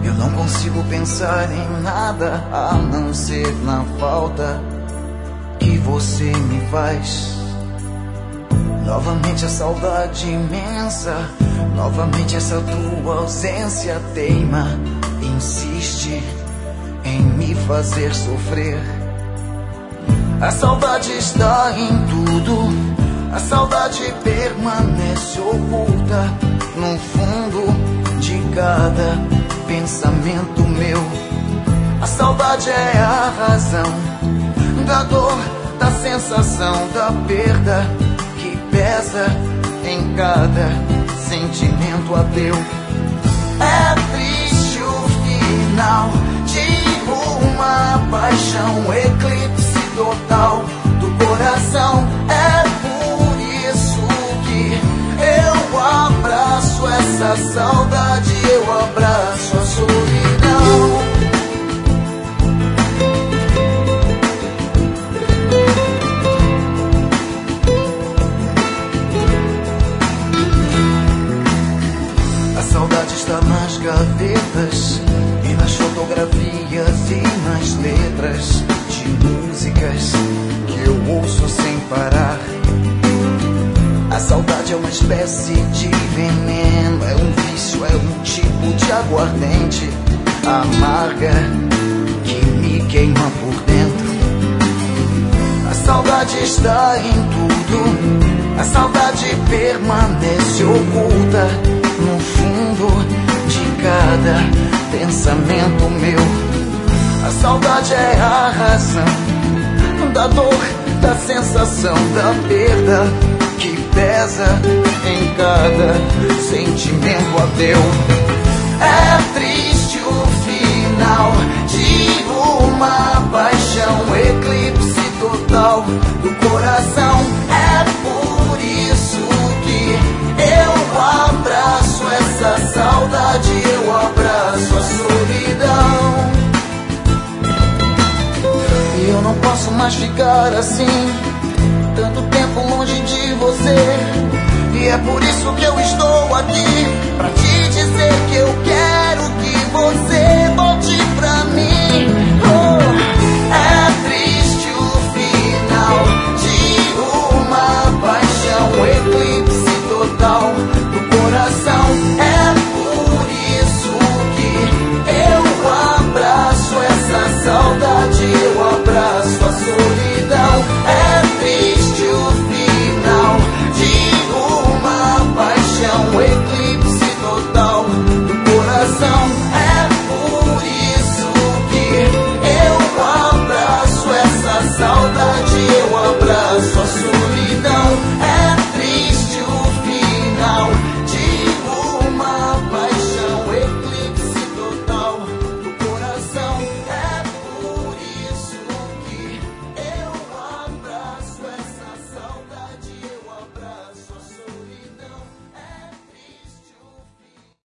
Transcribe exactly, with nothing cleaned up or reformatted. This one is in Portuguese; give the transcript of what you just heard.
Eu não consigo pensar em nada a não ser na falta que você me faz. Novamente a saudade imensa, novamente essa tua ausência teima, insiste em me fazer sofrer. A saudade está em tudo, a saudade permanece oculta no fundo de cada pensamento meu. A saudade é a razão da dor, da sensação, da perda que pesa em cada sentimento ateu. É triste o final de uma paixão, eclipse total do coração. É por isso que eu abraço essa saudade, eu abraço a solidão. A saudade está nas gavetas e nas fotografias e nas letras de músicas que eu ouço sem parar. A saudade é uma espécie de veneno, é um vício, é um tipo de aguardente amarga que me queima por dentro. A saudade está em tudo, a saudade permanece oculta no fundo de cada pensamento meu. A saudade é a razão da dor, da sensação, da perda que pesa em cada sentimento ateu. É triste o final de uma paixão, eclipse total do coração. É por isso que eu abraço essa saudade, eu abraço a solidão. E eu não posso mais ficar assim, tanto tempo longe de você. E é por isso que eu estou aqui, pra te dizer que eu quero